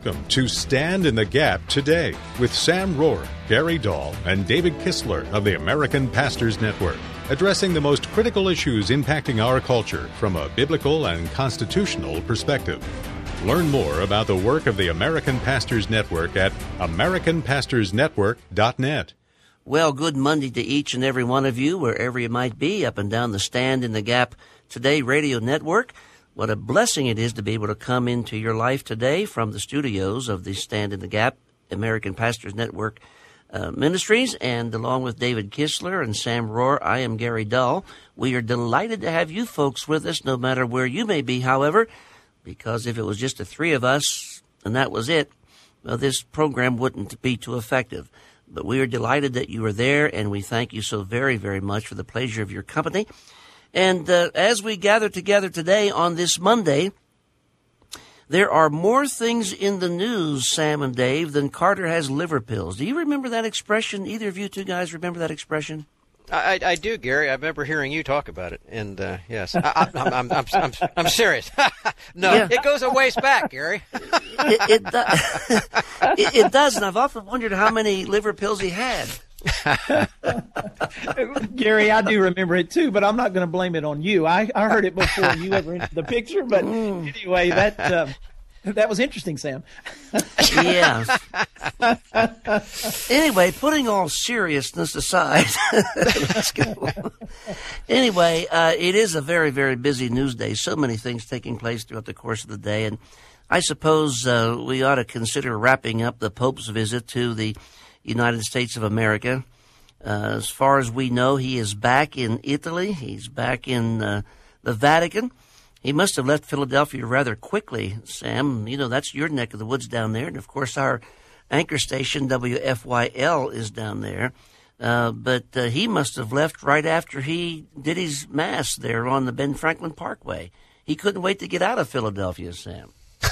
Welcome to Stand in the Gap Today with Sam Rohr, Gary Dahl, and David Kistler of the American Pastors Network, addressing the most critical issues impacting our culture from a biblical and constitutional perspective. Learn more about the work of the American Pastors Network at americanpastorsnetwork.net. Well, good Monday to each and every one of you, wherever you might be, up and down the Stand in the Gap Today radio network. What a blessing it is to be able to come into your life today from the studios of the Stand in the Gap American Pastors Network Ministries, and along with David Kistler and Sam Rohr, I am Gary Dahl. We are delighted to have you folks with us, no matter where you may be, however, because if it was just the three of us and that was it, well, this program wouldn't be too effective. But we are delighted that you are there, and we thank you so very, very much for the pleasure of your company. And as we gather together today on this Monday, there are more things in the news, Sam and Dave, than Carter has liver pills. Do you remember that expression? Either of you two guys remember that expression? I do, Gary. I remember hearing you talk about it, and yes, I'm serious. No, yeah. It goes a ways back, Gary. It does, and I've often wondered how many liver pills he had. Gary, I do remember it too, but I'm not going to blame it on you. I heard it before you ever entered the picture, but anyway, that was interesting, Sam. Yeah. Anyway, putting all seriousness aside, let's go. Anyway, it is a very, very busy news day. So many things taking place throughout the course of the day, and I suppose we ought to consider wrapping up the Pope's visit to the United States of America. As far as we know, he is back in Italy. He's back in the Vatican. He must have left Philadelphia rather quickly, Sam. You know, that's your neck of the woods down there. And, of course, our anchor station, WFYL, is down there. But he must have left right after he did his Mass there on the Ben Franklin Parkway. He couldn't wait to get out of Philadelphia, Sam.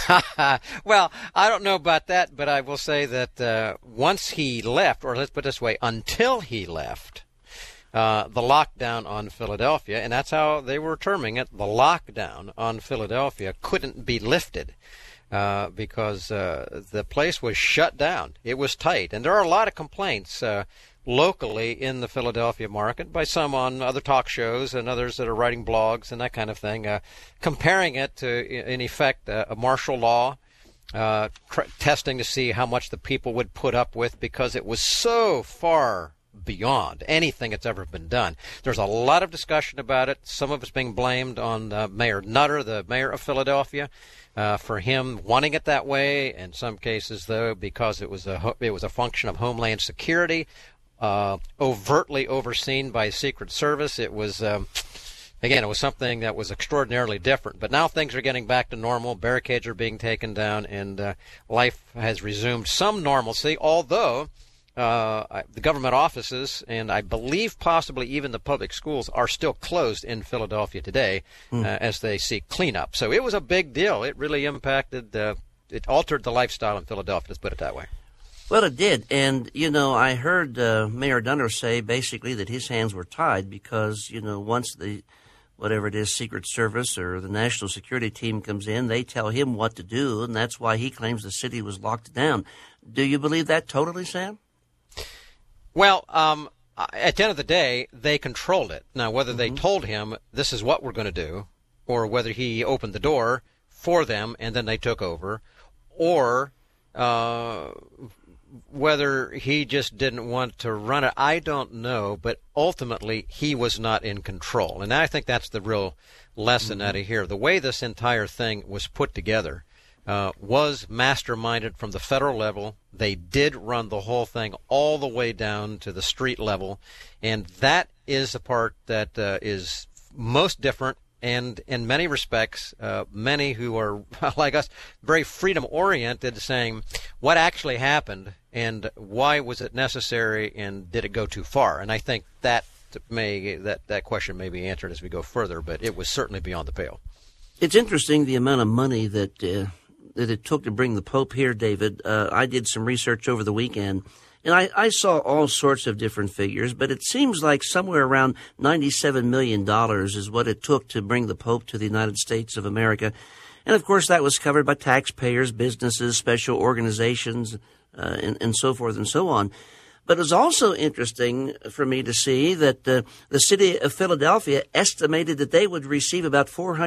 Well, I don't know about that, but I will say that once he left, or let's put it this way, until he left, the lockdown on Philadelphia, and that's how they were terming it, the lockdown on Philadelphia couldn't be lifted because the place was shut down. It was tight, and there are a lot of complaints locally in the Philadelphia market by some on other talk shows and others that are writing blogs and that kind of thing, comparing it to, in effect, a martial law, testing to see how much the people would put up with because it was so far beyond anything that's ever been done. There's a lot of discussion about it. Some of it's being blamed on Mayor Nutter, the mayor of Philadelphia, for him wanting it that way. In some cases, though, because it was a function of Homeland Security, overtly overseen by Secret Service. It was, again, it was something that was extraordinarily different. But now things are getting back to normal. Barricades are being taken down, and life has resumed some normalcy, although the government offices and I believe possibly even the public schools are still closed in Philadelphia today as they seek cleanup. So it was a big deal. It really impacted, it altered the lifestyle in Philadelphia, let's put it that way. Well, it did. And, you know, I heard Mayor Nutter say basically that his hands were tied because, you know, once the, whatever it is, Secret Service or the National Security Team comes in, they tell him what to do, and that's why he claims the city was locked down. Do you believe that totally, Sam? Well, at the end of the day, they controlled it. Now, whether they told him this is what we're going to do, or whether he opened the door for them and then they took over, or whether he just didn't want to run it, I don't know, but ultimately he was not in control. And I think that's the real lesson out of here. The way this entire thing was put together was masterminded from the federal level. They did run the whole thing all the way down to the street level, and that is the part that is most different. And in many respects, many who are, like us, very freedom-oriented, saying what actually happened and why was it necessary and did it go too far? And I think that question may be answered as we go further, but it was certainly beyond the pale. It's interesting the amount of money that it took to bring the Pope here, David. I did some research over the weekend, and I saw all sorts of different figures, but it seems like somewhere around $97 million is what it took to bring the Pope to the United States of America. And, of course, that was covered by taxpayers, businesses, special organizations, and so forth and so on. But it was also interesting for me to see that the city of Philadelphia estimated that they would receive about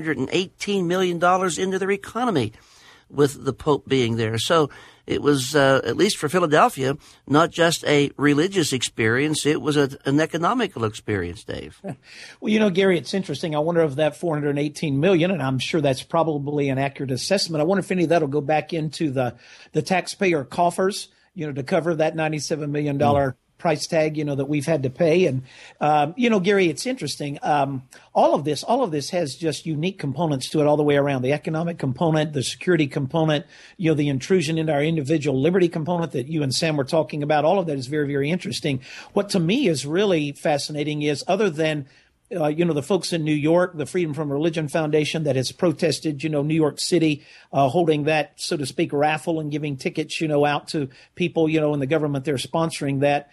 $418 million into their economy with the Pope being there. So it was, at least for Philadelphia, not just a religious experience, it was an economical experience, Dave. Well, Gary, it's interesting. I wonder if that $418 million, and I'm sure that's probably an accurate assessment, I wonder if any of that will go back into the taxpayer coffers, to cover that $97 million price tag, that we've had to pay. And, Gary, it's interesting. All of this has just unique components to it all the way around. The economic component, the security component, the intrusion into our individual liberty component that you and Sam were talking about. All of that is very, very interesting. What to me is really fascinating is, other than the folks in New York, the Freedom from Religion Foundation that has protested, New York City, holding that, so to speak, raffle and giving tickets, out to people, in the government they're sponsoring that,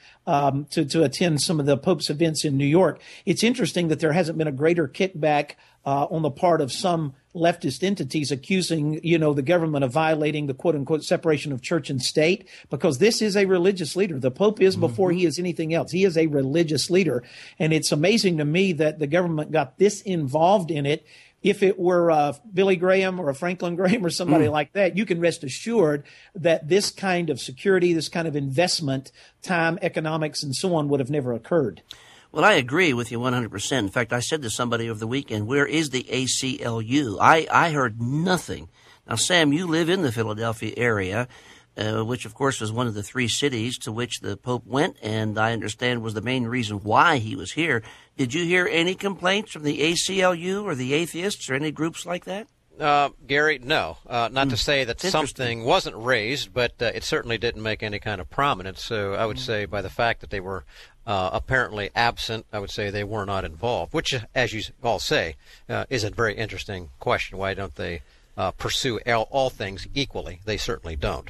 to attend some of the Pope's events in New York. It's interesting that there hasn't been a greater kickback on the part of some leftist entities accusing, the government of violating the quote unquote separation of church and state, because this is a religious leader. The Pope is, before he is anything else, he is a religious leader. And it's amazing to me that the government got this involved in it. If it were Billy Graham or a Franklin Graham or somebody like that, you can rest assured that this kind of security, this kind of investment, time, economics, and so on would have never occurred. Well, I agree with you 100%. In fact, I said to somebody over the weekend, where is the ACLU? I heard nothing. Now, Sam, you live in the Philadelphia area, which, of course, was one of the three cities to which the Pope went, and I understand was the main reason why he was here. Did you hear any complaints from the ACLU or the atheists or any groups like that? Gary, no. Not to say that something wasn't raised, but it certainly didn't make any kind of prominence. So I would say by the fact that they were apparently absent, I would say they were not involved, which, as you all say, is a very interesting question. Why don't they pursue all things equally? They certainly don't.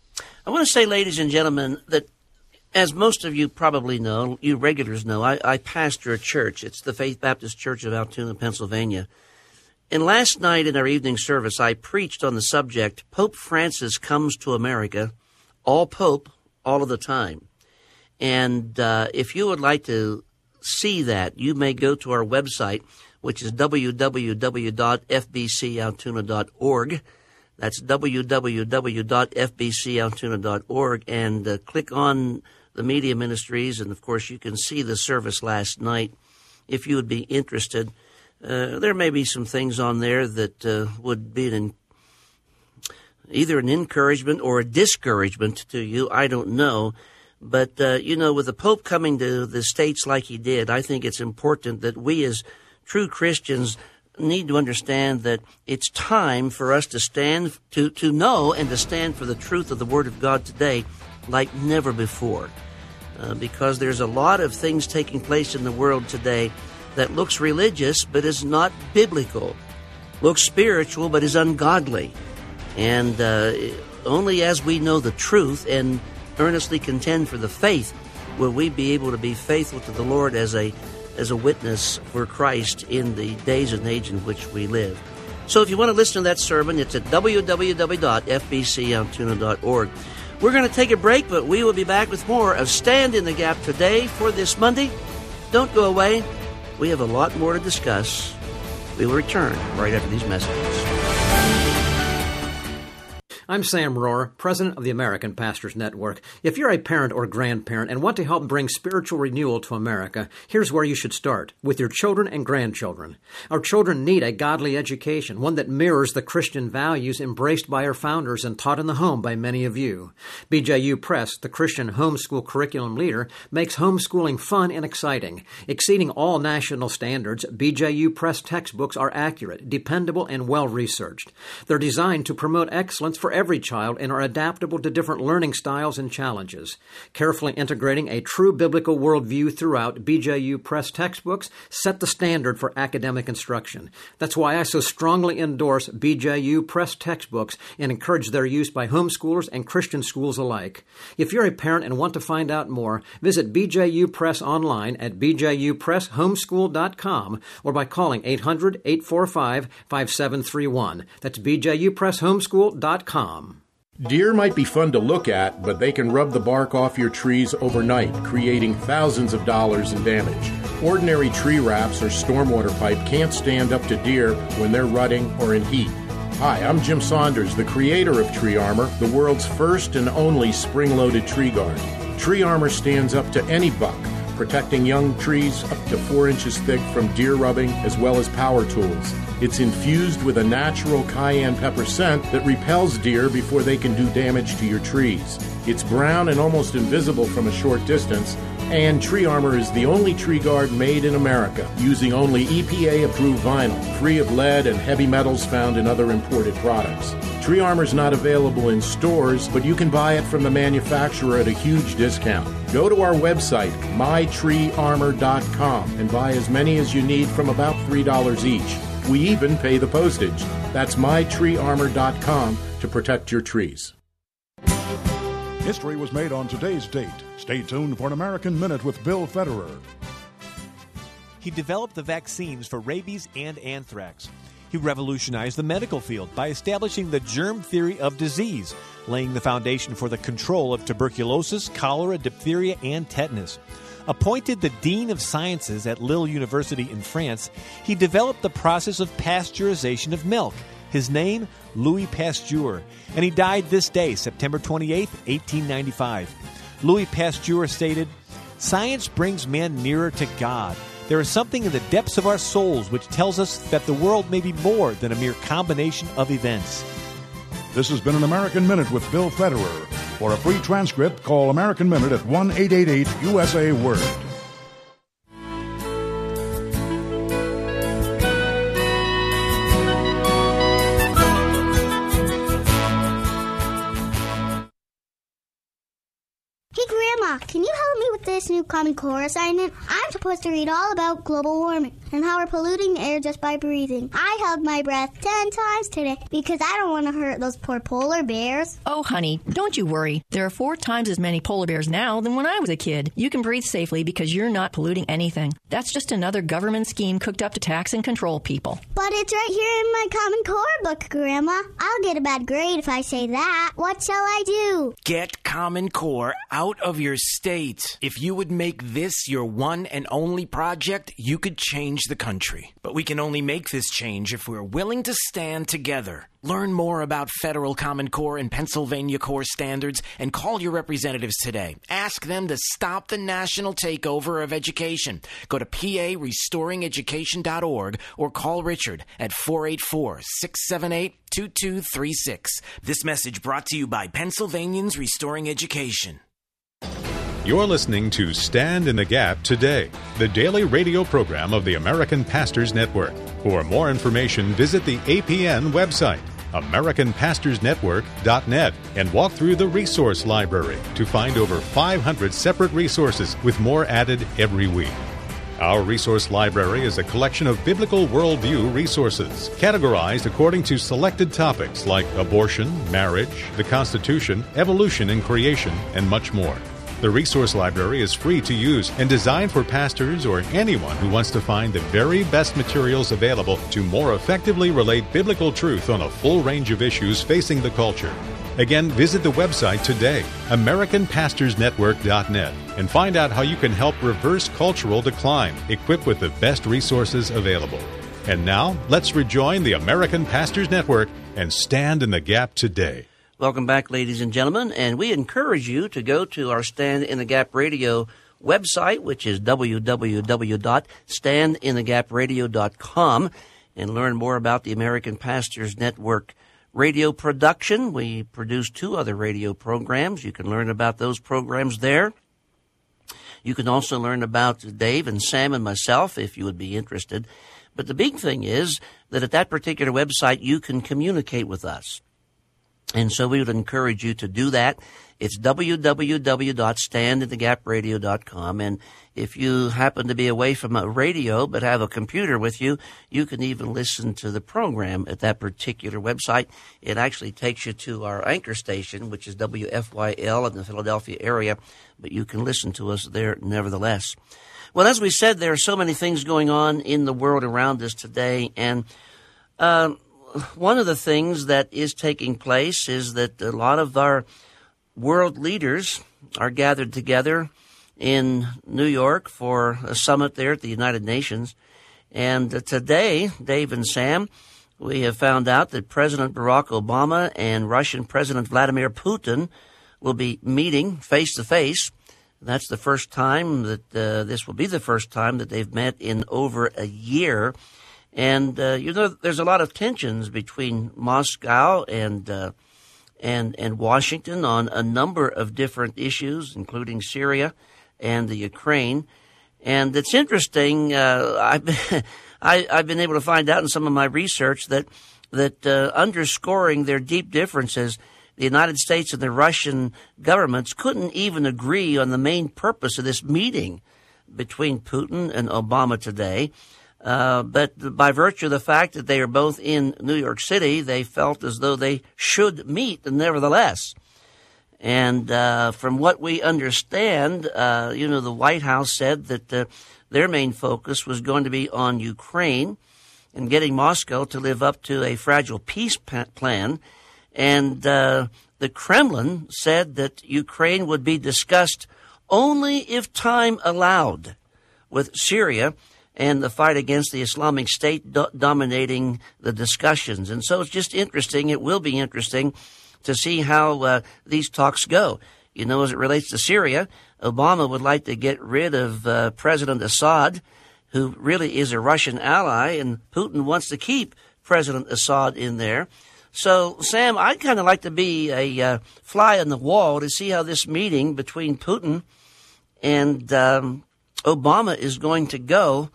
I want to say, ladies and gentlemen, that as most of you probably know, you regulars know, I pastor a church. It's the Faith Baptist Church of Altoona, Pennsylvania. And last night in our evening service, I preached on the subject, Pope Francis Comes to America, all Pope, all of the time. And if you would like to see that, you may go to our website, which is www.fbcaltoona.org. That's www.fbcaltoona.org, and click on the Media Ministries, and, of course, you can see the service last night if you would be interested. There may be some things on there that would be either an encouragement or a discouragement to you. I don't know. But, with the Pope coming to the States like he did, I think it's important that we as true Christians need to understand that it's time for us to stand, to know and to stand for the truth of the Word of God today like never before. Because there's a lot of things taking place in the world today that looks religious but is not biblical, looks spiritual but is ungodly. And only as we know the truth and earnestly contend for the faith will we be able to be faithful to the Lord as a witness for Christ in the days and age in which we live. So if you want to listen to that sermon, it's at www.fbcaltoona.org. We're going to take a break, but we will be back with more of Stand in the Gap today for this Monday. Don't go away. We have a lot more to discuss. We will return right after these messages. I'm Sam Rohrer, president of the American Pastors Network. If you're a parent or grandparent and want to help bring spiritual renewal to America, here's where you should start, with your children and grandchildren. Our children need a godly education, one that mirrors the Christian values embraced by our founders and taught in the home by many of you. BJU Press, the Christian homeschool curriculum leader, makes homeschooling fun and exciting. Exceeding all national standards, BJU Press textbooks are accurate, dependable, and well-researched. They're designed to promote excellence for every child and are adaptable to different learning styles and challenges. Carefully integrating a true biblical worldview throughout, BJU Press textbooks set the standard for academic instruction. That's why I so strongly endorse BJU Press textbooks and encourage their use by homeschoolers and Christian schools alike. If you're a parent and want to find out more, visit BJU Press online at bjupresshomeschool.com or by calling 800-845-5731. That's bjupresshomeschool.com. Deer might be fun to look at, but they can rub the bark off your trees overnight, creating thousands of dollars in damage. Ordinary tree wraps or stormwater pipe can't stand up to deer when they're rutting or in heat. Hi, I'm Jim Saunders, the creator of Tree Armor, the world's first and only spring-loaded tree guard. Tree Armor stands up to any buck, protecting young trees up to 4 inches thick from deer rubbing as well as power tools. It's infused with a natural cayenne pepper scent that repels deer before they can do damage to your trees. It's brown and almost invisible from a short distance, and Tree Armor is the only tree guard made in America, using only EPA-approved vinyl, free of lead and heavy metals found in other imported products. Tree Armor is not available in stores, but you can buy it from the manufacturer at a huge discount. Go to our website, mytreearmor.com, and buy as many as you need from about $3 each. We even pay the postage. That's mytreearmor.com to protect your trees. History was made on today's date. Stay tuned for an American Minute with Bill Federer. He developed the vaccines for rabies and anthrax. He revolutionized the medical field by establishing the germ theory of disease, laying the foundation for the control of tuberculosis, cholera, diphtheria, and tetanus. Appointed the Dean of Sciences at Lille University in France, he developed the process of pasteurization of milk. His name, Louis Pasteur, and he died this day, September 28, 1895. Louis Pasteur stated, "Science brings man nearer to God. There is something in the depths of our souls which tells us that the world may be more than a mere combination of events." This has been an American Minute with Bill Federer. For a free transcript, call American Minute at 1-888-USA-WORD. Can you help me with this new Common Core assignment? I'm supposed to read all about global warming and how we're polluting the air just by breathing. I held my breath 10 times today because I don't want to hurt those poor polar bears. Oh, honey, don't you worry. There are 4 times as many polar bears now than when I was a kid. You can breathe safely because you're not polluting anything. That's just another government scheme cooked up to tax and control people. But it's right here in my Common Core book, Grandma. I'll get a bad grade if I say that. What shall I do? Get Common Core out of your state. If you would make this your one and only project, you could change the country. But we can only make this change if we're willing to stand together. Learn more about federal Common Core and Pennsylvania Core standards and call your representatives today. Ask them to stop the national takeover of education. Go to parestoringeducation.org or call Richard at 484-678-2236. This message brought to you by Pennsylvanians Restoring Education. You're listening to Stand in the Gap Today, the daily radio program of the American Pastors Network. For more information, visit the APN website, AmericanPastorsNetwork.net, and walk through the resource library to find over 500 separate resources with more added every week. Our resource library is a collection of biblical worldview resources, categorized according to selected topics like abortion, marriage, the Constitution, evolution and creation, and much more. The resource library is free to use and designed for pastors or anyone who wants to find the very best materials available to more effectively relate biblical truth on a full range of issues facing the culture. Again, visit the website today, AmericanPastorsNetwork.net, and find out how you can help reverse cultural decline, equipped with the best resources available. And now, let's rejoin the American Pastors Network and stand in the gap today. Welcome back, ladies and gentlemen, and we encourage you to go to our Stand in the Gap Radio website, which is www.standinthegapradio.com, and learn more about the American Pastors Network radio production. We produce 2 other radio programs. You can learn about those programs there. You can also learn about Dave and Sam and myself if you would be interested. But the big thing is that at that particular website, you can communicate with us. And so we would encourage you to do that. It's www.standinthegapradio.com. And if you happen to be away from a radio but have a computer with you, you can even listen to the program at that particular website. It actually takes you to our anchor station, which is WFYL in the Philadelphia area, but you can listen to us there nevertheless. Well, as we said, there are so many things going on in the world around us today, and one of the things that is taking place is that a lot of our world leaders are gathered together in New York for a summit there at the United Nations. And today, Dave and Sam, we have found out that President Barack Obama and Russian President Vladimir Putin will be meeting face-to-face. That's the first time that this will be the first time that they've met in over a year. And, there's a lot of tensions between Moscow and Washington on a number of different issues, including Syria and the Ukraine. And it's interesting, I've been able to find out in some of my research that underscoring their deep differences, the United States and the Russian governments couldn't even agree on the main purpose of this meeting between Putin and Obama today. But by virtue of the fact that they are both in New York City, they felt as though they should meet nevertheless. And from what we understand, the White House said that their main focus was going to be on Ukraine and getting Moscow to live up to a fragile peace plan. And the Kremlin said that Ukraine would be discussed only if time allowed, with Syria and the fight against the Islamic State dominating the discussions. And so it's just interesting. It will be interesting to see how these talks go. As it relates to Syria, Obama would like to get rid of President Assad, who really is a Russian ally, and Putin wants to keep President Assad in there. So, Sam, I'd kind of like to be a fly on the wall to see how this meeting between Putin and Obama is going to go.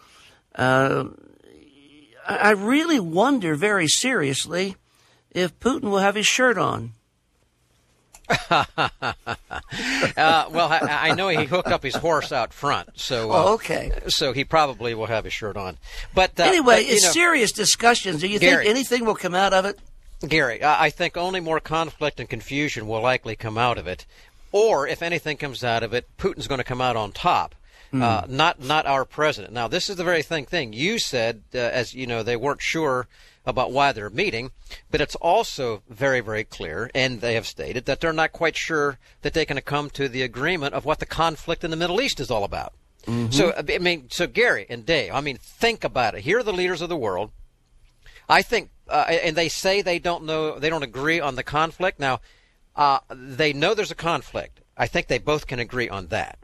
I really wonder very seriously if Putin will have his shirt on. Well, I know he hooked up his horse out front, so okay. So he probably will have his shirt on. But anyway, it's serious discussions. Do you Gary, think anything will come out of it? Gary, I think only more conflict and confusion will likely come out of it. Or, if anything comes out of it, Putin's going to come out on top. Not our president. Now, this is the very thing. You said, as you know, they weren't sure about why they're meeting, but it's also very, very clear, and they have stated that they're not quite sure that they can come to the agreement of what the conflict in the Middle East is all about. Mm-hmm. So Gary and Dave, think about it. Here are the leaders of the world. I think, and they say they don't agree on the conflict. Now, they know there's a conflict. I think they both can agree on that.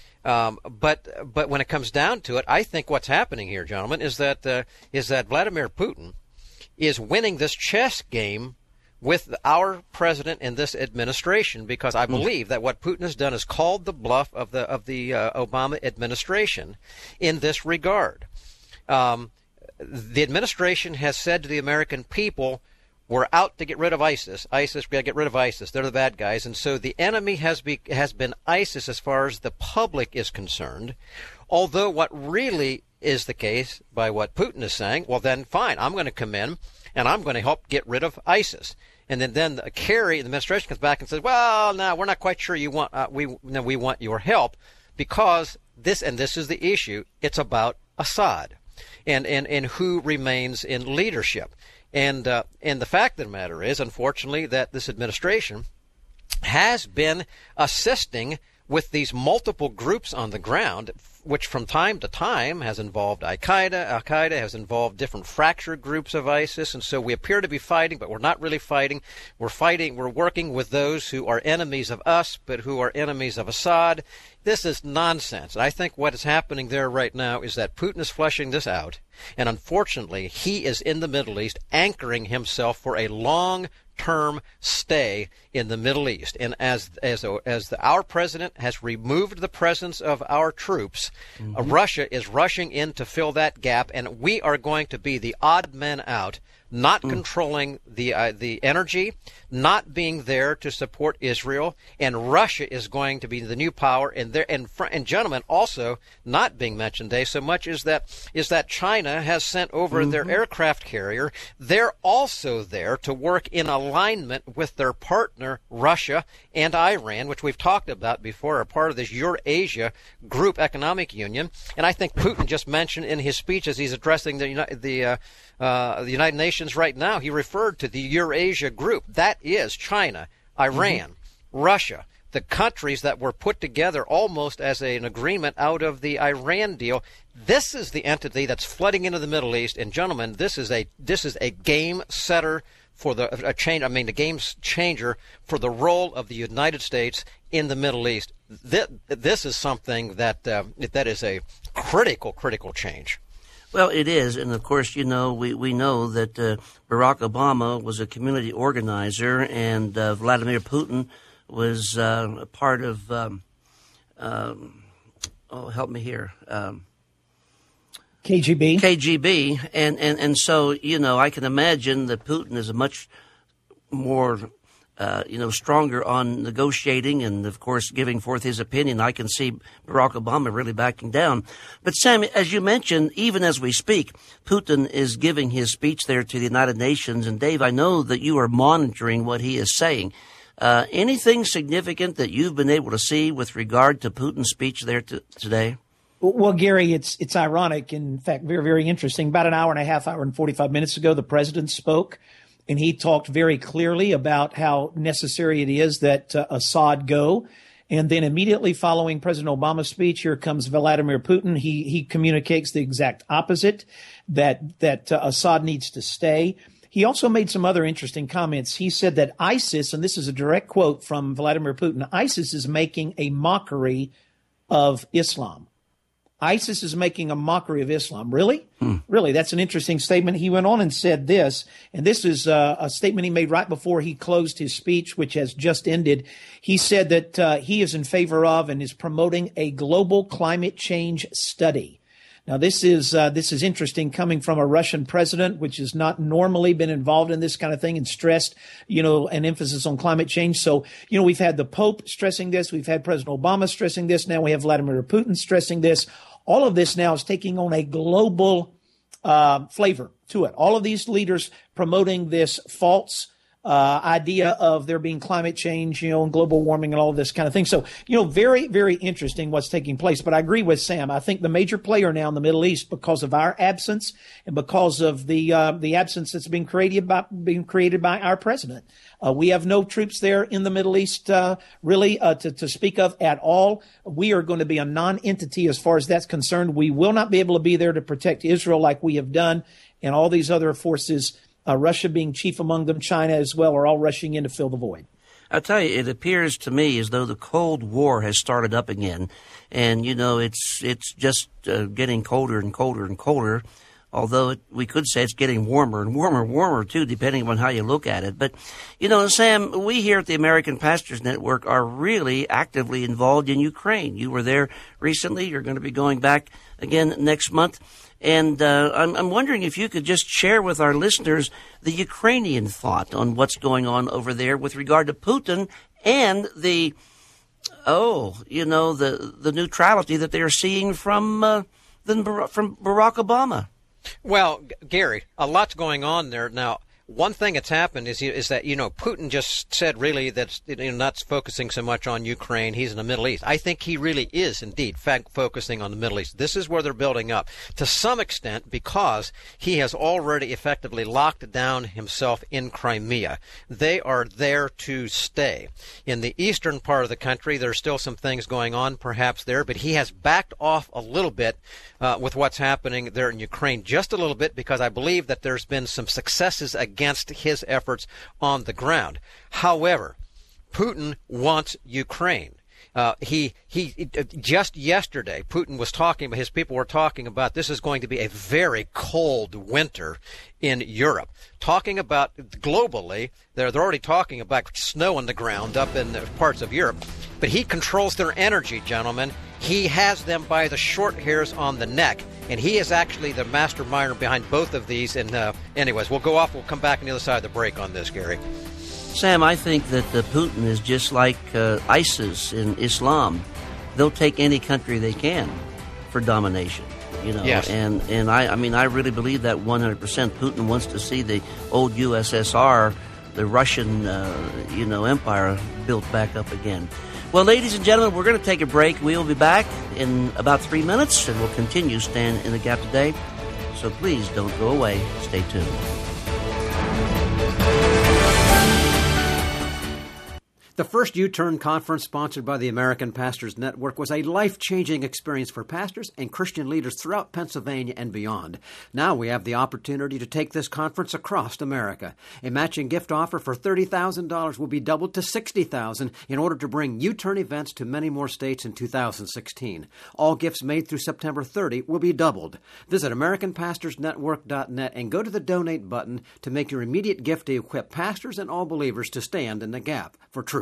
But when it comes down to it, I think what's happening here, gentlemen, is that Vladimir Putin is winning this chess game with our president and this administration, because I believe that what Putin has done is called the bluff of the Obama administration in this regard. The administration has said to the American people, we're out to get rid of ISIS. We got to get rid of ISIS. They're the bad guys. And so the enemy has been ISIS as far as the public is concerned. Although what really is the case by what Putin is saying, well, then fine, I'm going to come in and I'm going to help get rid of ISIS. And then Kerry, the administration, comes back and says, well, no, we're not quite sure you want we want your help, because this is the issue. It's about Assad and who remains in leadership. And the fact of the matter is, unfortunately, that this administration has been assisting with these multiple groups on the ground, which from time to time has involved Al-Qaeda. Al-Qaeda has involved different fractured groups of ISIS. And so we appear to be fighting, but we're not really fighting. We're working with those who are enemies of us, but who are enemies of Assad. This is nonsense. And I think what is happening there right now is that Putin is fleshing this out. And unfortunately, he is in the Middle East anchoring himself for a long-term stay in the Middle East. And as our president has removed the presence of our troops, Russia is rushing in to fill that gap, and we are going to be the odd men out not controlling the energy, not being there to support Israel, and Russia is going to be the new power. And gentlemen, also not being mentioned, Dave, so much is that China has sent over their aircraft carrier. They're also there to work in alignment with their partner Russia and Iran, which we've talked about before, are part of this Eurasia Group Economic Union. And I think Putin just mentioned in his speech as he's addressing the United Nations right now, he referred to the Eurasia Group. That is China, Iran, Russia, the countries that were put together almost as an agreement out of the Iran deal. This is the entity that's flooding into the Middle East. And gentlemen, this is a game setter for the game changer for the role of the United States in the Middle East. This is something that is a critical change. Well, it is, and of course, we know that Barack Obama was a community organizer, and Vladimir Putin was a part of. Help me here. KGB, and so I can imagine that Putin is a much more stronger on negotiating and, of course, giving forth his opinion. I can see Barack Obama really backing down. But, Sam, as you mentioned, even as we speak, Putin is giving his speech there to the United Nations. And, Dave, I know that you are monitoring what he is saying. Anything significant that you've been able to see with regard to Putin's speech there today? Well, Gary, it's ironic. In fact, very, very interesting. About an hour and 45 minutes ago, the president spoke, and he talked very clearly about how necessary it is that Assad go. And then immediately following President Obama's speech, here comes Vladimir Putin. He communicates the exact opposite, that Assad needs to stay. He also made some other interesting comments. He said that ISIS, and this is a direct quote from Vladimir Putin, ISIS is making a mockery of Islam. ISIS is making a mockery of Islam. Really? Really? That's an interesting statement. He went on and said this, and this is a statement he made right before he closed his speech, which has just ended. He said that he is in favor of and is promoting a global climate change study. Now, this is interesting coming from a Russian president, which has not normally been involved in this kind of thing and stressed, an emphasis on climate change. So, we've had the Pope stressing this. We've had President Obama stressing this. Now we have Vladimir Putin stressing this. All of this now is taking on a global flavor to it. All of these leaders promoting this false idea of there being climate change, and global warming and all of this kind of thing. So, very, very interesting what's taking place. But I agree with Sam. I think the major player now in the Middle East, because of our absence and because of the absence that's being created by our president, we have no troops there in the Middle East, really, to speak of at all. We are going to be a non-entity as far as that's concerned. We will not be able to be there to protect Israel like we have done, and all these other forces, Russia being chief among them, China as well, are all rushing in to fill the void. I'll tell you, it appears to me as though the Cold War has started up again. And, it's just getting colder and colder and colder, although we could say it's getting warmer and warmer, too, depending on how you look at it. But, Sam, we here at the American Pastors Network are really actively involved in Ukraine. You were there recently. You're going to be going back again next month. And I'm wondering if you could just share with our listeners the Ukrainian thought on what's going on over there with regard to Putin and the neutrality that they are seeing from Barack Obama. Well, Gary, a lot's going on there now. One thing that's happened is that Putin just said really that not focusing so much on Ukraine. He's in the Middle East. I think he really is indeed focusing on the Middle East. This is where they're building up to some extent because he has already effectively locked down himself in Crimea. They are there to stay. In the eastern part of the country, there's still some things going on perhaps there, but he has backed off a little bit with what's happening there in Ukraine, just a little bit, because I believe that there's been some successes against his efforts on the ground. However, Putin wants Ukraine. He just yesterday, Putin was talking, his people were talking about this is going to be a very cold winter in Europe. Talking about globally, they're already talking about snow on the ground up in parts of Europe. But he controls their energy, gentlemen. He has them by the short hairs on the neck. And he is actually the mastermind behind both of these. And anyways, we'll go off. We'll come back on the other side of the break on this, Gary. Sam, I think that Putin is just like ISIS in Islam. They'll take any country they can for domination. Yes. And I really believe that 100%. Putin wants to see the old USSR, the Russian, empire built back up again. Well, ladies and gentlemen, we're going to take a break. We'll be back in about 3 minutes, and we'll continue Stand in the Gap today. So please don't go away. Stay tuned. The first U-Turn Conference, sponsored by the American Pastors Network, was a life-changing experience for pastors and Christian leaders throughout Pennsylvania and beyond. Now we have the opportunity to take this conference across America. A matching gift offer for $30,000 will be doubled to $60,000 in order to bring U-Turn events to many more states in 2016. All gifts made through September 30 will be doubled. Visit AmericanPastorsNetwork.net and go to the Donate button to make your immediate gift to equip pastors and all believers to stand in the gap for truth.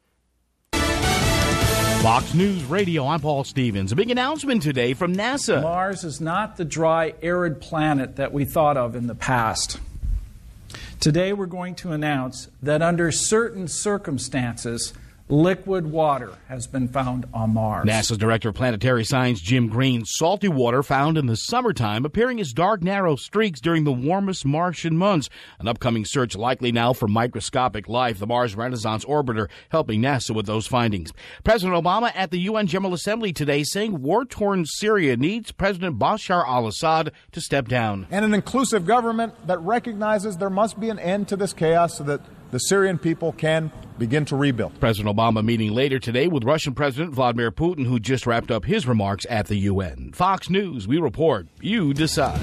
Fox News Radio, I'm Paul Stevens. A big announcement today from NASA. Mars is not the dry, arid planet that we thought of in the past. Today we're going to announce that under certain circumstances, liquid water has been found on Mars. NASA's Director of Planetary Science, Jim Green, salty water found in the summertime appearing as dark, narrow streaks during the warmest Martian months. An upcoming search likely now for microscopic life, the Mars Renaissance Orbiter helping NASA with those findings. President Obama at the UN General Assembly today saying war-torn Syria needs President Bashar al-Assad to step down. And an inclusive government that recognizes there must be an end to this chaos so that the Syrian people can begin to rebuild. President Obama meeting later today with Russian President Vladimir Putin, who just wrapped up his remarks at the UN. Fox News, we report. You decide.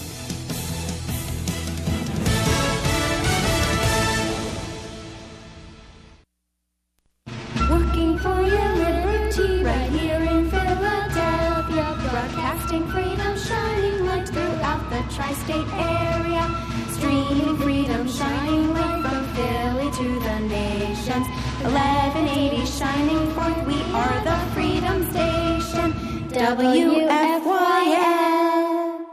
Working for your liberty right here in Philadelphia. Broadcasting freedom, shining light throughout the tri-state area. Streaming freedom, shining light from Philly to the nations. 1180 shining forth, we are the Freedom Station. WFYL.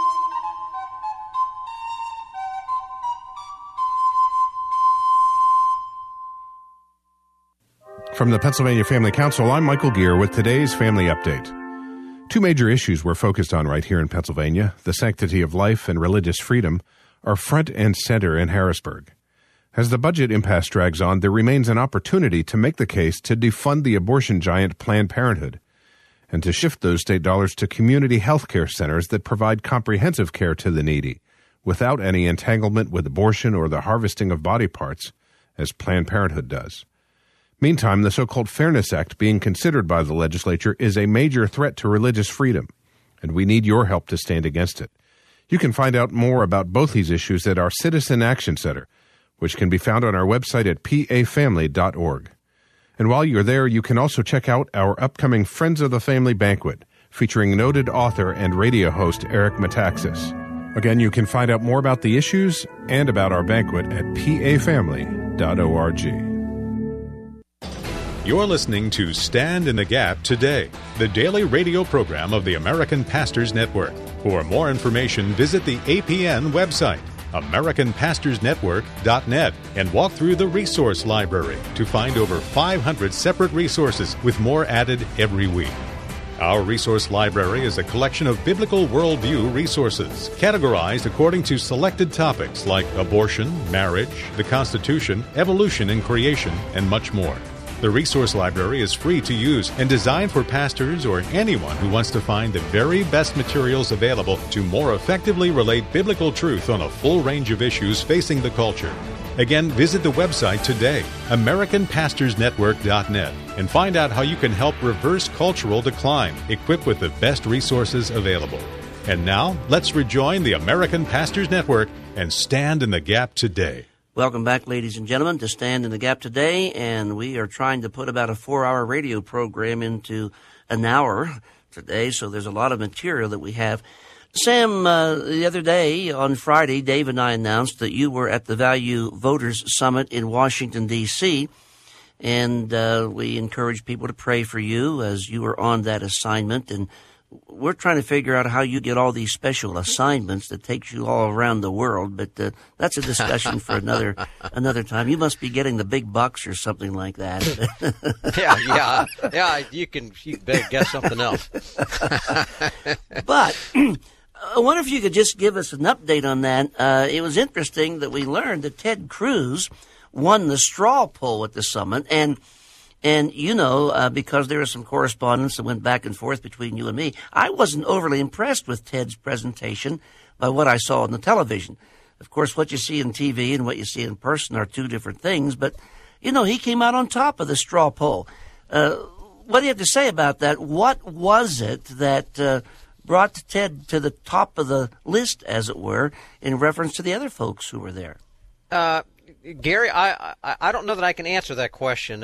From the Pennsylvania Family Council, I'm Michael Gear with today's Family Update. Two major issues we're focused on right here in Pennsylvania, the sanctity of life and religious freedom, are front and center in Harrisburg. As the budget impasse drags on, there remains an opportunity to make the case to defund the abortion giant Planned Parenthood and to shift those state dollars to community health care centers that provide comprehensive care to the needy without any entanglement with abortion or the harvesting of body parts, as Planned Parenthood does. Meantime, the so-called Fairness Act being considered by the legislature is a major threat to religious freedom, and we need your help to stand against it. You can find out more about both these issues at our Citizen Action Center, which can be found on our website at pafamily.org. And while you're there, you can also check out our upcoming Friends of the Family banquet, featuring noted author and radio host Eric Metaxas. Again, you can find out more about the issues and about our banquet at pafamily.org. You're listening to Stand in the Gap Today, the daily radio program of the American Pastors Network. For more information, visit the APN website, AmericanPastorsNetwork.net, and walk through the resource library to find over 500 separate resources with more added every week. Our resource library is a collection of biblical worldview resources, categorized according to selected topics like abortion, marriage, the Constitution, evolution and creation, and much more. The resource library is free to use and designed for pastors or anyone who wants to find the very best materials available to more effectively relate biblical truth on a full range of issues facing the culture. Again, visit the website today, AmericanPastorsNetwork.net, and find out how you can help reverse cultural decline, equipped with the best resources available. And now, let's rejoin the American Pastors Network and stand in the gap today. Welcome back, ladies and gentlemen, to Stand in the Gap today, and we are trying to put about a 4-hour radio program into an hour today, so there's a lot of material that we have. Sam, the other day, on Friday, Dave and I announced that you were at the Value Voters Summit in Washington, D.C., and we encouraged people to pray for you as you were on that assignment, and we're trying to figure out how you get all these special assignments that takes you all around the world, but that's a discussion for another time. You must be getting the big bucks or something like that. Yeah. You better guess something else. But I wonder if you could just give us an update on that. It was interesting that we learned that Ted Cruz won the straw poll at the summit, and because there was some correspondence that went back and forth between you and me, I wasn't overly impressed with Ted's presentation by what I saw on the television. Of course, what you see on TV and what you see in person are two different things, but, he came out on top of the straw poll. What do you have to say about that? What was it that brought Ted to the top of the list, as it were, in reference to the other folks who were there? Gary, I don't know that I can answer that question.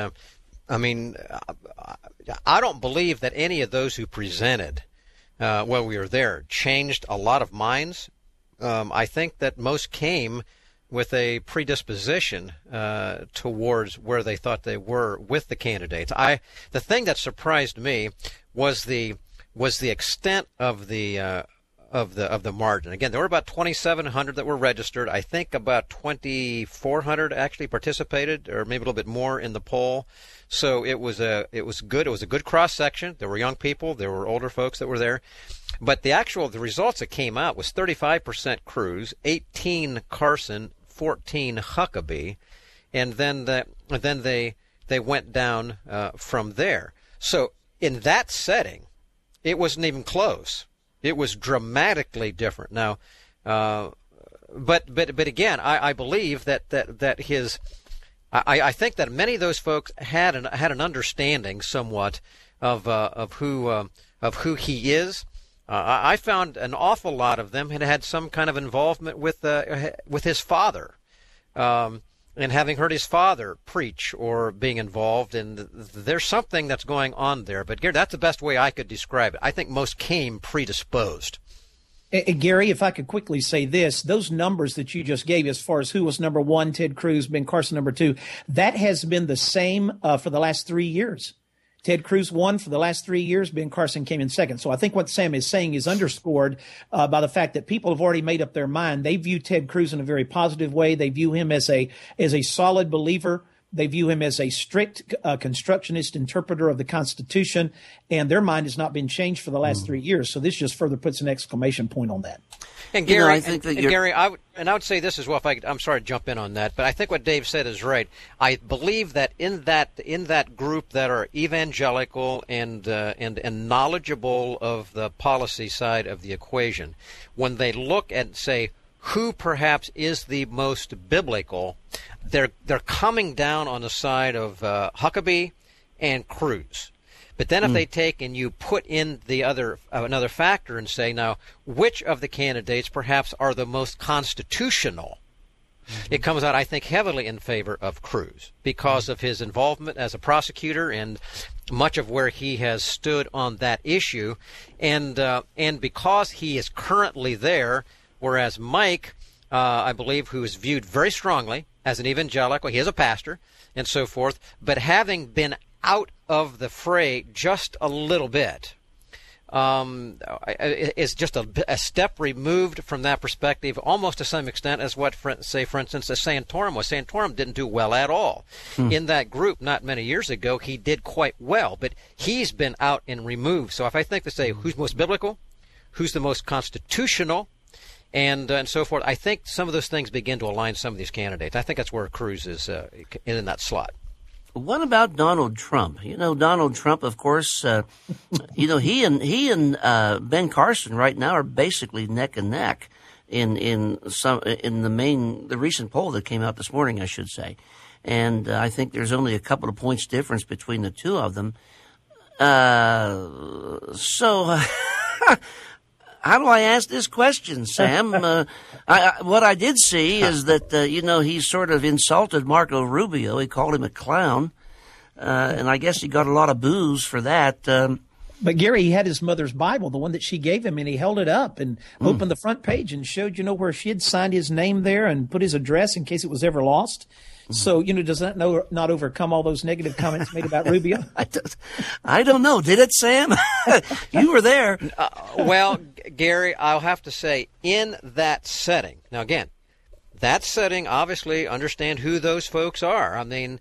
I don't believe that any of those who presented when we were there changed a lot of minds. I think that most came with a predisposition towards where they thought they were with the candidates. The thing that surprised me was the extent of the margin. Again, there were about 2,700 that were registered. I think about 2,400 actually participated, or maybe a little bit more in the poll. So it was good. It was a good cross section. There were young people, there were older folks that were there. But the results that came out was 35% Cruz, 18 Carson, 14 Huckabee, and then they went down from there. So in that setting, it wasn't even close. It was dramatically different. Now, but again, I believe that his, I think that many of those folks had an understanding somewhat of who he is. I found an awful lot of them had some kind of involvement with his father, and having heard his father preach or being involved, and there's something that's going on there. But Gary, that's the best way I could describe it. I think most came predisposed. Gary, if I could quickly say this, those numbers that you just gave as far as who was number one, Ted Cruz, Ben Carson number two, that has been the same for the last 3 years. Ted Cruz won for the last 3 years. Ben Carson came in second. So I think what Sam is saying is underscored by the fact that people have already made up their mind. They view Ted Cruz in a very positive way. They view him as a solid believer. They view him as a strict constructionist interpreter of the Constitution, and their mind has not been changed for the last 3 years. So this just further puts an exclamation point on that. And Gary, Gary, I would say this as well. I'm sorry to jump in on that, but I think what Dave said is right. I believe that in that group that are evangelical and knowledgeable of the policy side of the equation, when they look and say who perhaps is the most biblical, they're coming down on the side of Huckabee and Cruz. But then if they take and you put in the another factor and say, now, which of the candidates perhaps are the most constitutional, it comes out, I think, heavily in favor of Cruz because of his involvement as a prosecutor and much of where he has stood on that issue, and because he is currently there, whereas Mike, I believe, who is viewed very strongly as an evangelical, he is a pastor and so forth, but having been out of the fray just a little bit, is just a step removed from that perspective, almost to some extent, as what, for instance, as Santorum was. Santorum didn't do well at all. In that group not many years ago, he did quite well, but he's been out and removed. So if I think to say who's most biblical, who's the most constitutional, and so forth, I think some of those things begin to align some of these candidates. I think that's where Cruz is in that slot. What about Donald Trump? Donald Trump, of course, he and Ben Carson right now are basically neck and neck in the recent poll that came out this morning, I should say. And I think there's only a couple of points difference between the two of them. So how do I ask this question, Sam? What I did see is that, he sort of insulted Marco Rubio. He called him a clown. And I guess he got a lot of boos for that. But Gary, he had his mother's Bible, the one that she gave him, and he held it up and opened the front page and showed, where she had signed his name there and put his address in case it was ever lost. So, does that not overcome all those negative comments made about Rubio? I don't know. Did it, Sam? You were there. Well, Gary, I'll have to say, in that setting, now again, that setting, obviously, understand who those folks are. I mean,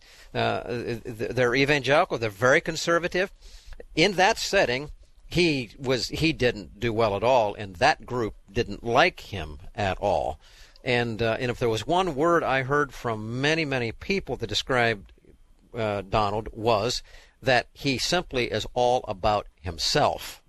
they're evangelical, they're very conservative. In that setting, he didn't do well at all, and that group didn't like him at all. And if there was one word I heard from many, many people that described Donald was that he simply is all about himself.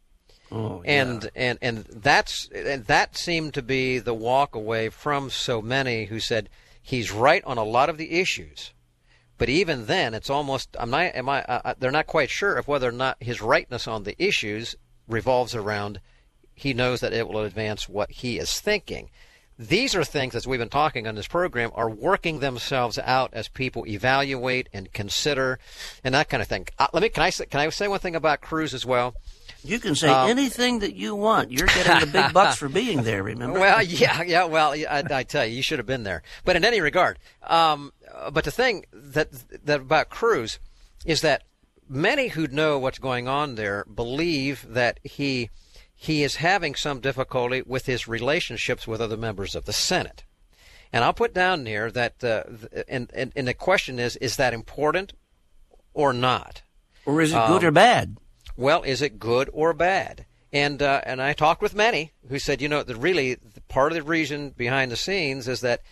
Oh, yeah. And that seemed to be the walk away from so many who said he's right on a lot of the issues, but even then it's almost they're not quite sure of whether or not his rightness on the issues revolves around he knows that it will advance what he is thinking. These are things, as we've been talking on this program, are working themselves out as people evaluate and consider and that kind of thing. Can I say one thing about Cruz as well? You can say anything that you want. You're getting the big bucks for being there, remember? Well, yeah. Well, I tell you, you should have been there. But in any regard, but the thing that about Cruz is that many who know what's going on there believe that he is having some difficulty with his relationships with other members of the Senate. And I'll put down there that, and the question is that important or not? Or is it good or bad? Well, is it good or bad? And I talked with many who said, part of the reason behind the scenes is that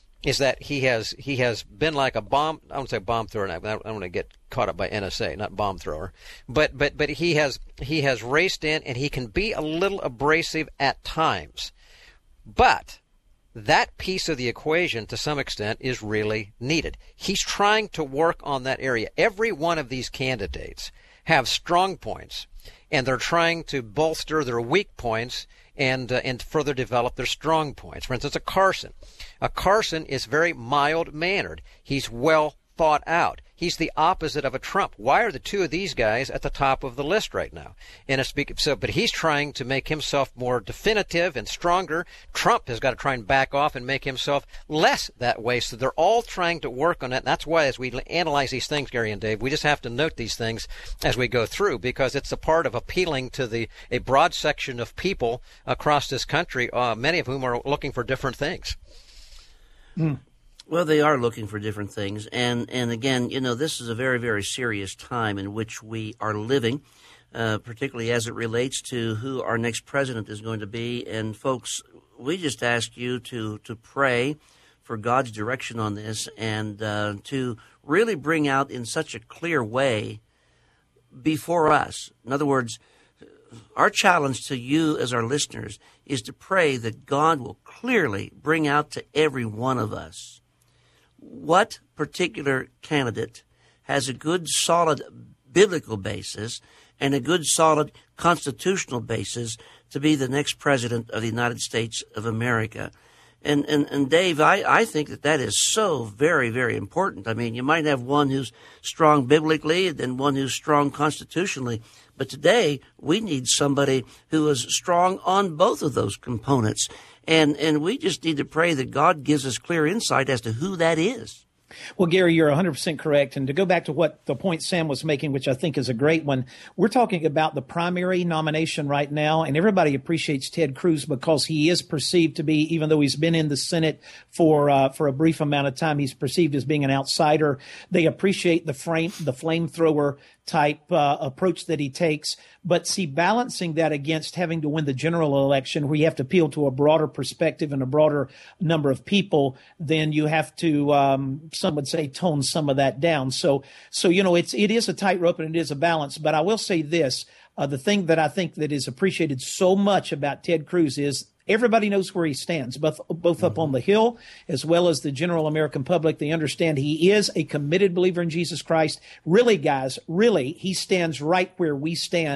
he has been like a bomb. I don't say bomb thrower. I don't want to get caught up by NSA, not bomb thrower. But he has raced in, and he can be a little abrasive at times. But that piece of the equation, to some extent, is really needed. He's trying to work on that area. Every one of these candidates have strong points, and they're trying to bolster their weak points and further develop their strong points. For instance, a Carson is very mild-mannered. He's well thought out. He's the opposite of a Trump. Why are the two of these guys at the top of the list right now? But he's trying to make himself more definitive and stronger. Trump has got to try and back off and make himself less that way. So they're all trying to work on it. And that's why, as we analyze these things, Gary and Dave, we just have to note these things as we go through, because it's a part of appealing to a broad section of people across this country, many of whom are looking for different things. Well, they are looking for different things. And again, this is a very, very serious time in which we are living, particularly as it relates to who our next president is going to be. And, folks, we just ask you to pray for God's direction on this and to really bring out in such a clear way before us. In other words, our challenge to you as our listeners is to pray that God will clearly bring out to every one of us what particular candidate has a good, solid biblical basis and a good, solid constitutional basis to be the next president of the United States of America. And Dave, I think that is so very, very important. I mean, you might have one who's strong biblically and then one who's strong constitutionally. But today, we need somebody who is strong on both of those components. And we just need to pray that God gives us clear insight as to who that is. Well, Gary, you're 100% correct. And to go back to what the point Sam was making, which I think is a great one, we're talking about the primary nomination right now. And everybody appreciates Ted Cruz because he is perceived to be, even though he's been in the Senate for a brief amount of time, he's perceived as being an outsider. They appreciate the flamethrower type approach that he takes. But see, balancing that against having to win the general election where you have to appeal to a broader perspective and a broader number of people, then you have to, some would say, tone some of that down. So it is a tightrope and it is a balance. But I will say this, the thing that I think that is appreciated so much about Ted Cruz is everybody knows where he stands, both up on the Hill as well as the general American public. They understand he is a committed believer in Jesus Christ. Really, guys, he stands right where we stand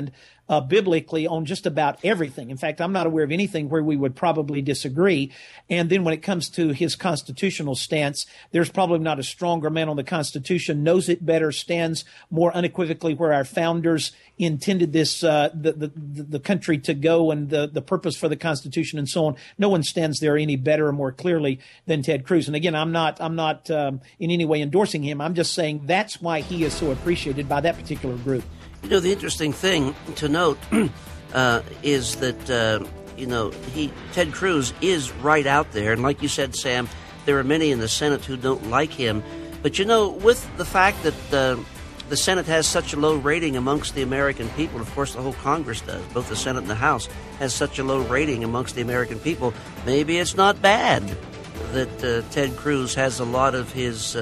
biblically on just about everything. In fact, I'm not aware of anything where we would probably disagree. And then when it comes to his constitutional stance, there's probably not a stronger man on the Constitution, knows it better, stands more unequivocally where our founders intended this the country to go and the purpose for the Constitution and so on. No one stands there any better or more clearly than Ted Cruz. And again, I'm not in any way endorsing him. I'm just saying that's why he is so appreciated by that particular group. You know, the interesting thing to note is that, Ted Cruz is right out there. And like you said, Sam, there are many in the Senate who don't like him. But, with the fact that the Senate has such a low rating amongst the American people, of course, the whole Congress does, both the Senate and the House, has such a low rating amongst the American people, maybe it's not bad that Ted Cruz has a lot of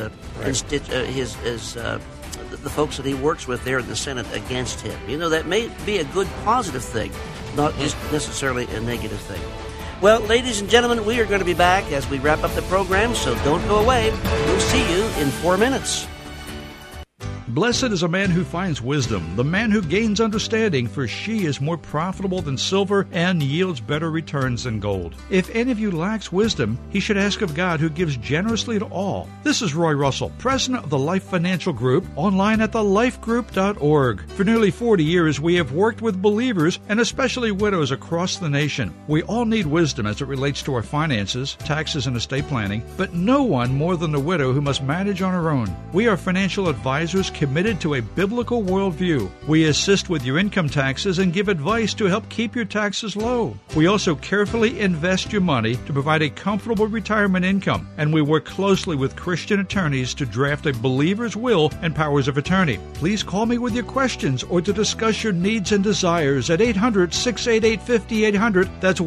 the folks that he works with there in the Senate against him. That may be a good positive thing, not just necessarily a negative thing. Well, ladies and gentlemen, we are going to be back as we wrap up the program, so don't go away. We'll see you in 4 minutes. Blessed is a man who finds wisdom, the man who gains understanding, for she is more profitable than silver and yields better returns than gold. If any of you lacks wisdom, he should ask of God, who gives generously to all. This is Roy Russell, president of the Life Financial Group, online at thelifegroup.org. For nearly 40 years, we have worked with believers and especially widows across the nation. We all need wisdom as it relates to our finances, taxes, and estate planning, but no one more than the widow who must manage on her own. We are financial advisors committed to a biblical worldview. We assist with your income taxes and give advice to help keep your taxes low. We also carefully invest your money to provide a comfortable retirement income, and we work closely with Christian attorneys to draft a believer's will and powers of attorney. Please call me with your questions or to discuss your needs and desires at 800-688-5800. That's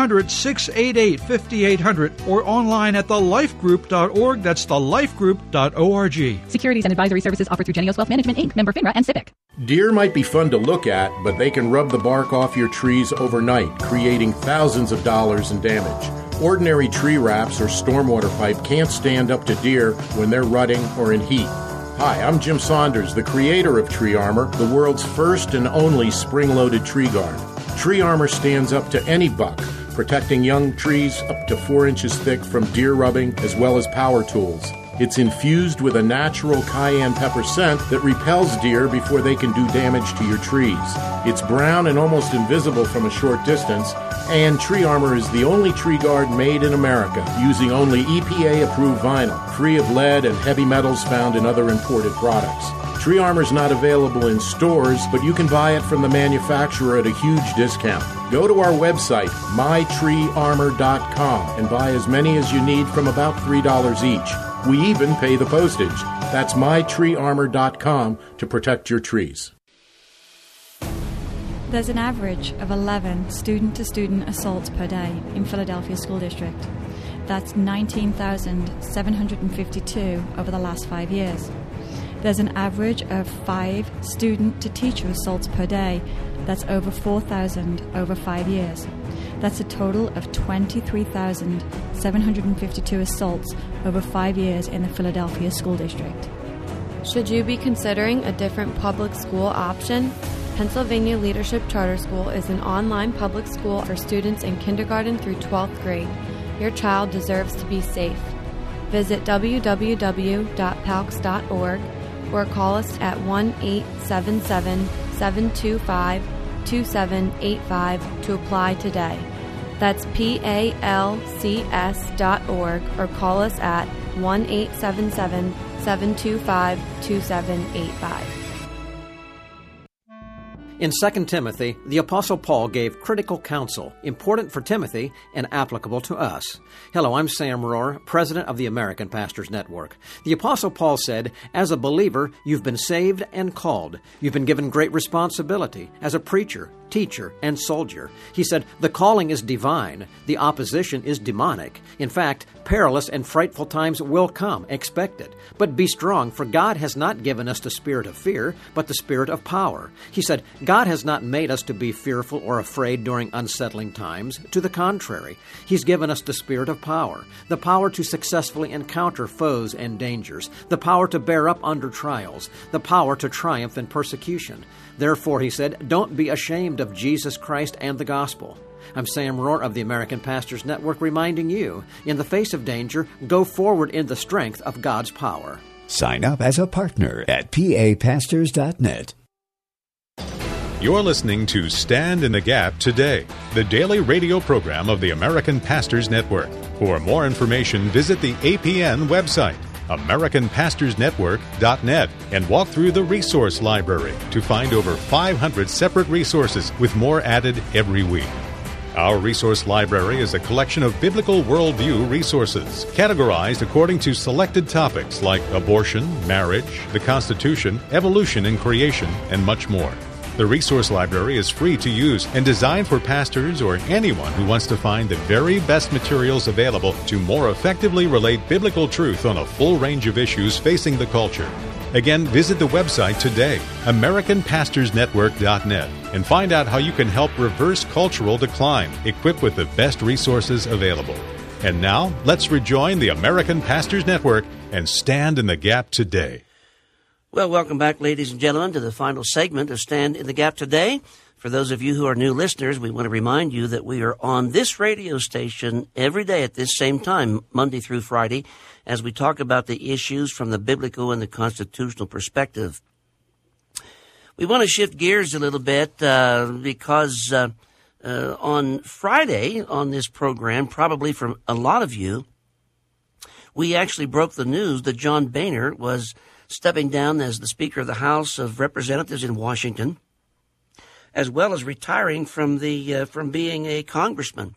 1-800-688-5800, or online at thelifegroup.org. That's thelifegroup.org. Securities and advisory services offered through Genios Wealth Management, Inc., member FINRA and SIPC. Deer might be fun to look at, but they can rub the bark off your trees overnight, creating thousands of dollars in damage. Ordinary tree wraps or stormwater pipe can't stand up to deer when they're rutting or in heat. Hi, I'm Jim Saunders, the creator of Tree Armor, the world's first and only spring-loaded tree guard. Tree Armor stands up to any buck, protecting young trees up to 4 inches thick from deer rubbing as well as power tools. It's infused with a natural cayenne pepper scent that repels deer before they can do damage to your trees. It's brown and almost invisible from a short distance, and Tree Armor is the only tree guard made in America, using only EPA-approved vinyl, free of lead and heavy metals found in other imported products. Tree Armor is not available in stores, but you can buy it from the manufacturer at a huge discount. Go to our website, mytreearmor.com, and buy as many as you need from about $3 each. We even pay the postage. That's mytreearmor.com to protect your trees. There's an average of 11 student-to-student assaults per day in Philadelphia School District. That's 19,752 over the last 5 years. There's an average of 5 student-to-teacher assaults per day. That's over 4,000 over 5 years. That's a total of 23,752 assaults over 5 years in the Philadelphia School District. Should you be considering a different public school option? Pennsylvania Leadership Charter School is an online public school for students in kindergarten through 12th grade. Your child deserves to be safe. Visit www.palcs.org or call us at 1-877-725-2785 to apply today. That's PALCS.org or call us at 1-877-725-2785. In 2 Timothy, the Apostle Paul gave critical counsel, important for Timothy and applicable to us. Hello, I'm Sam Rohr, president of the American Pastors Network. The Apostle Paul said, as a believer, you've been saved and called. You've been given great responsibility as a preacher, teacher, and soldier. He said, the calling is divine, the opposition is demonic. In fact, perilous and frightful times will come, expect it. But be strong, for God has not given us the spirit of fear, but the spirit of power. He said, God has not made us to be fearful or afraid during unsettling times. To the contrary, He's given us the spirit of power, the power to successfully encounter foes and dangers, the power to bear up under trials, the power to triumph in persecution. Therefore, he said, don't be ashamed of Jesus Christ and the gospel. I'm Sam Rohr of the American Pastors Network reminding you, in the face of danger, go forward in the strength of God's power. Sign up as a partner at papastors.net. You're listening to Stand in the Gap Today, the daily radio program of the American Pastors Network. For more information, visit the APN website, AmericanPastorsNetwork.net, and walk through the resource library to find over 500 separate resources with more added every week. Our resource library is a collection of biblical worldview resources, categorized according to selected topics like abortion, marriage, the Constitution, evolution and creation, and much more. The resource library is free to use and designed for pastors or anyone who wants to find the very best materials available to more effectively relate biblical truth on a full range of issues facing the culture. Again, visit the website today, AmericanPastorsNetwork.net, and find out how you can help reverse cultural decline, equipped with the best resources available. And now, let's rejoin the American Pastors Network and stand in the gap today. Well, welcome back, ladies and gentlemen, to the final segment of Stand in the Gap Today. For those of you who are new listeners, we want to remind you that we are on this radio station every day at this same time, Monday through Friday, as we talk about the issues from the biblical and the constitutional perspective. We want to shift gears a little bit because on Friday on this program, probably for a lot of you, we actually broke the news that John Boehner was stepping down as the Speaker of the House of Representatives in Washington, as well as retiring from being a congressman.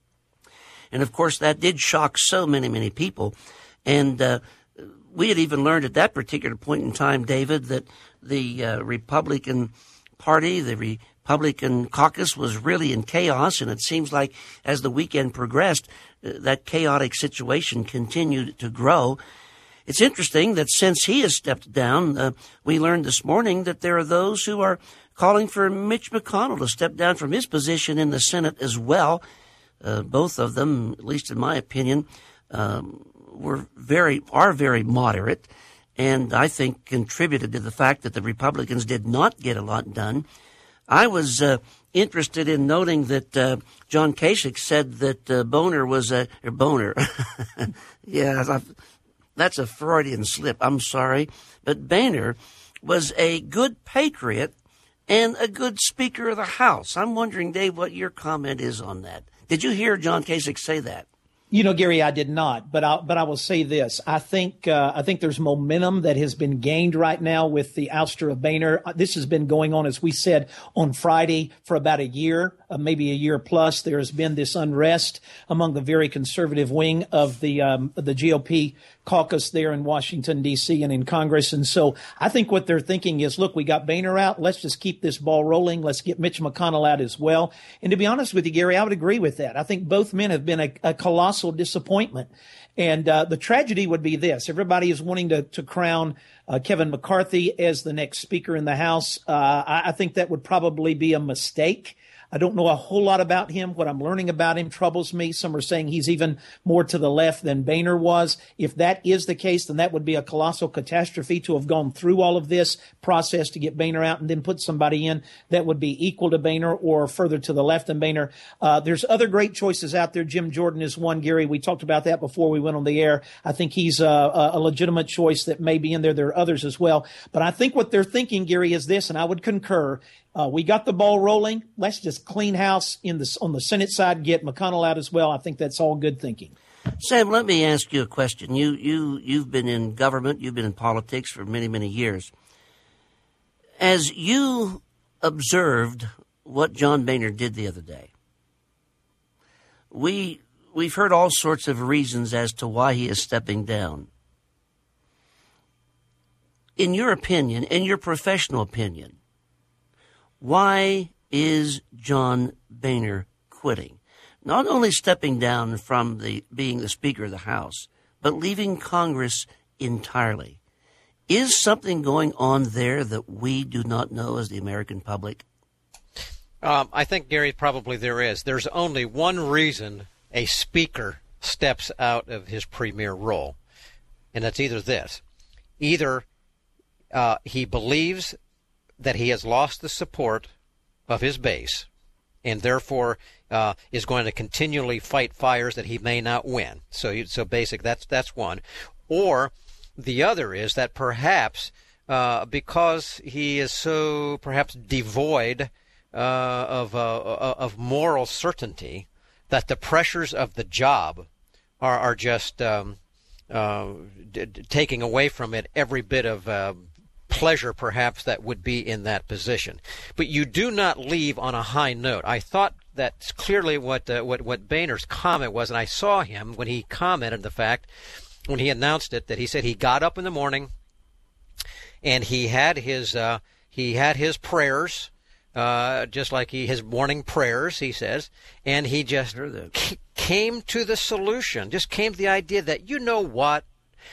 And of course, that did shock so many people. And we had even learned at that particular point in time, David, that the Republican Party, the Republican caucus, was really in chaos. And it seems like as the weekend progressed, that chaotic situation continued to grow. It's interesting that since he has stepped down, we learned this morning that there are those who are calling for Mitch McConnell to step down from his position in the Senate as well. Both of them, at least in my opinion, are very moderate, and I think contributed to the fact that the Republicans did not get a lot done. I was interested in noting that John Kasich said that Boehner was Boehner. Yeah, that's a Freudian slip. I'm sorry. But Boehner was a good patriot and a good Speaker of the House. I'm wondering, Dave, what your comment is on that. Did you hear John Kasich say that? You know, Gary, I did not, but I will say this. I think there's momentum that has been gained right now with the ouster of Boehner. This has been going on, as we said, on Friday for about a year, maybe a year plus. There has been this unrest among the very conservative wing of the GOP caucus there in Washington, D.C. and in Congress. And so I think what they're thinking is, look, we got Boehner out. Let's just keep this ball rolling. Let's get Mitch McConnell out as well. And to be honest with you, Gary, I would agree with that. I think both men have been a colossal disappointment. And the tragedy would be this. Everybody is wanting to crown Kevin McCarthy as the next Speaker in the House. I think that would probably be a mistake. I don't know a whole lot about him. What I'm learning about him troubles me. Some are saying he's even more to the left than Boehner was. If that is the case, then that would be a colossal catastrophe to have gone through all of this process to get Boehner out and then put somebody in that would be equal to Boehner or further to the left than Boehner. There's other great choices out there. Jim Jordan is one, Gary. We talked about that before we went on the air. I think he's a legitimate choice that may be in there. There are others as well. But I think what they're thinking, Gary, is this, and I would concur. We got the ball rolling. Let's just clean house on the Senate side, get McConnell out as well. I think that's all good thinking. Sam, let me ask you a question. You've been in government, you've been in politics for many years. As you observed what John Boehner did the other day, we've heard all sorts of reasons as to why he is stepping down. In your opinion, in your professional opinion, why is John Boehner quitting? Not only stepping down from being the Speaker of the House, but leaving Congress entirely. Is something going on there that we do not know as the American public? I think, Gary, probably there is. There's only one reason a speaker steps out of his premier role, and that's either this. Either he believes that he has lost the support of his base and therefore is going to continually fight fires that he may not win. So basic, that's one. Or the other is that perhaps because he is so perhaps devoid of moral certainty, that the pressures of the job are just taking away from it every bit of pleasure perhaps that would be in that position. But you do not leave on a high note. I thought that's clearly what Boehner's comment was, and I saw him when he commented the fact, when he announced it, that he said he got up in the morning and he had his prayers, just like his morning prayers, he says, and he just came to the solution, just came to the idea that, you know what,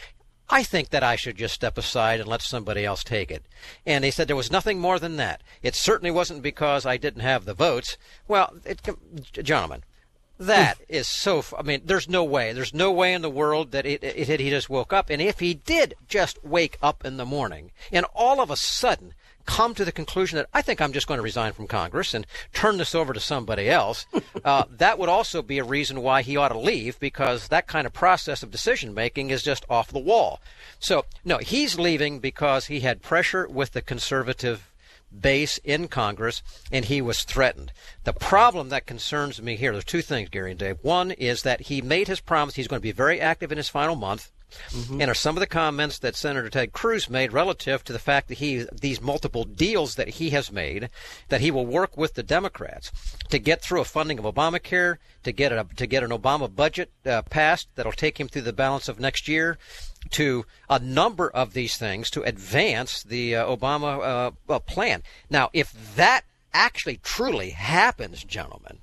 I think that I should just step aside and let somebody else take it. And he said there was nothing more than that. It certainly wasn't because I didn't have the votes. Well, gentlemen, that is so, I mean, there's no way in the world that he just woke up. And if he did just wake up in the morning and all of a sudden come to the conclusion that I think I'm just going to resign from Congress and turn this over to somebody else, that would also be a reason why he ought to leave, because that kind of process of decision-making is just off the wall. So, no, he's leaving because he had pressure with the conservative base in Congress, and he was threatened. The problem that concerns me here, there's two things, Gary and Dave. One is that he made his promise he's going to be very active in his final month. Mm-hmm. And are some of the comments that Senator Ted Cruz made relative to the fact that these multiple deals that he has made, that he will work with the Democrats to get through a funding of Obamacare, to get an Obama budget passed that'll take him through the balance of next year, to a number of these things to advance the Obama plan. Now, if that actually truly happens, gentlemen,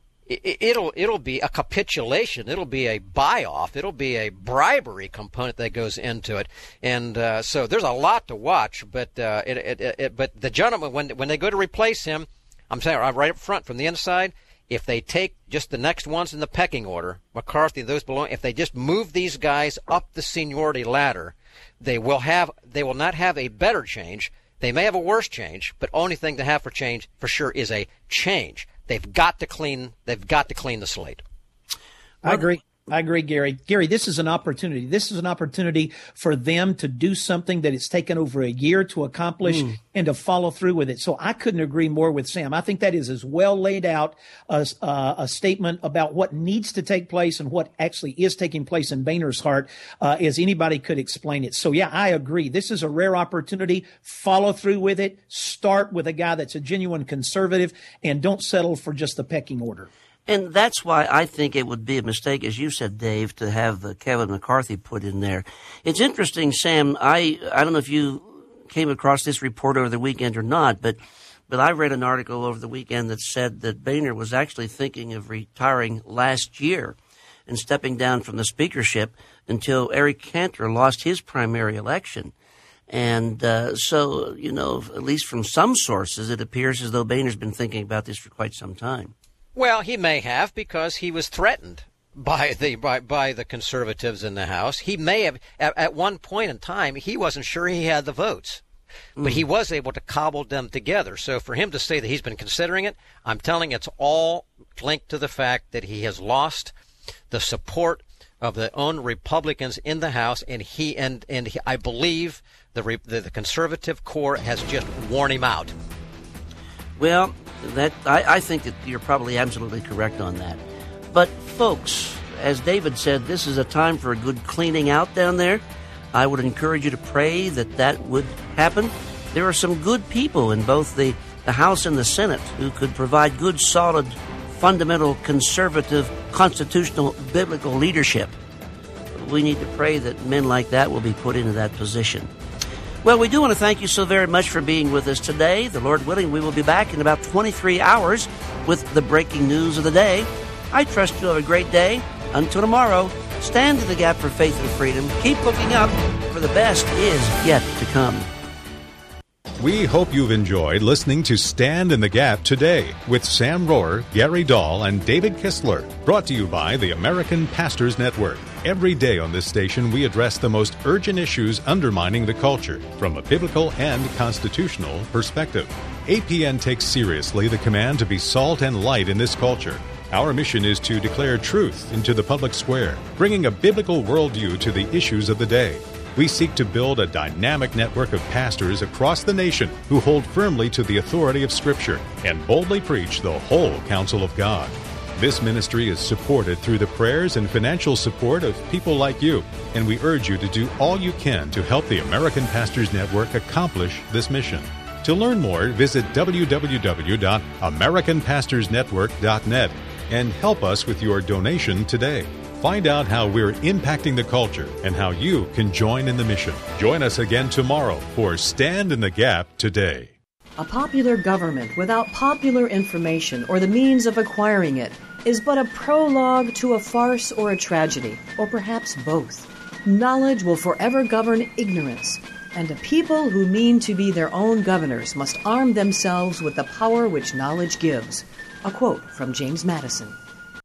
it'll be a capitulation. It'll be a buy-off. It'll be a bribery component that goes into it, and so there's a lot to watch. But but the gentleman, when they go to replace him, I'm saying right up front from the inside, if they take just the next ones in the pecking order, McCarthy and those below, if they just move these guys up the seniority ladder, they will not have a better change. They may have a worse change, but only thing to have for change for sure is a change. They've got to clean the slate. I agree, Gary. Gary, this is an opportunity. This is an opportunity for them to do something that it's taken over a year to accomplish and to follow through with it. So I couldn't agree more with Sam. I think that is as well laid out as a statement about what needs to take place and what actually is taking place in Boehner's heart as anybody could explain it. So, yeah, I agree. This is a rare opportunity. Follow through with it. Start with a guy that's a genuine conservative and don't settle for just the pecking order. And that's why I think it would be a mistake, as you said, Dave, to have Kevin McCarthy put in there. It's interesting, Sam. I don't know if you came across this report over the weekend or not, but I read an article over the weekend that said that Boehner was actually thinking of retiring last year and stepping down from the speakership until Eric Cantor lost his primary election. And so, you know, at least from some sources, it appears as though Boehner's been thinking about this for quite some time. Well, he may have, because he was threatened by the conservatives in the House. He may have, at one point in time, he wasn't sure he had the votes, but he was able to cobble them together. So for him to say that he's been considering it, I'm telling you, it's all linked to the fact that he has lost the support of the own Republicans in the House, and I believe the conservative core has just worn him out. Well, I think that you're probably absolutely correct on that. But, folks, as David said, this is a time for a good cleaning out down there. I would encourage you to pray that would happen. There are some good people in both the House and the Senate who could provide good, solid, fundamental, conservative, constitutional, biblical leadership. We need to pray that men like that will be put into that position. Well, we do want to thank you so very much for being with us today. The Lord willing, we will be back in about 23 hours with the breaking news of the day. I trust you'll have a great day. Until tomorrow, stand in the gap for faith and freedom. Keep looking up, for the best is yet to come. We hope you've enjoyed listening to Stand in the Gap today with Sam Rohrer, Gary Dahl, and David Kistler. Brought to you by the American Pastors Network. Every day on this station, we address the most urgent issues undermining the culture from a biblical and constitutional perspective. APN takes seriously the command to be salt and light in this culture. Our mission is to declare truth into the public square, bringing a biblical worldview to the issues of the day. We seek to build a dynamic network of pastors across the nation who hold firmly to the authority of Scripture and boldly preach the whole counsel of God. This ministry is supported through the prayers and financial support of people like you, and we urge you to do all you can to help the American Pastors Network accomplish this mission. To learn more, visit www.americanpastorsnetwork.net and help us with your donation today. Find out how we're impacting the culture and how you can join in the mission. Join us again tomorrow for Stand in the Gap today. A popular government without popular information or the means of acquiring it is but a prologue to a farce or a tragedy, or perhaps both. Knowledge will forever govern ignorance, and a people who mean to be their own governors must arm themselves with the power which knowledge gives. A quote from James Madison.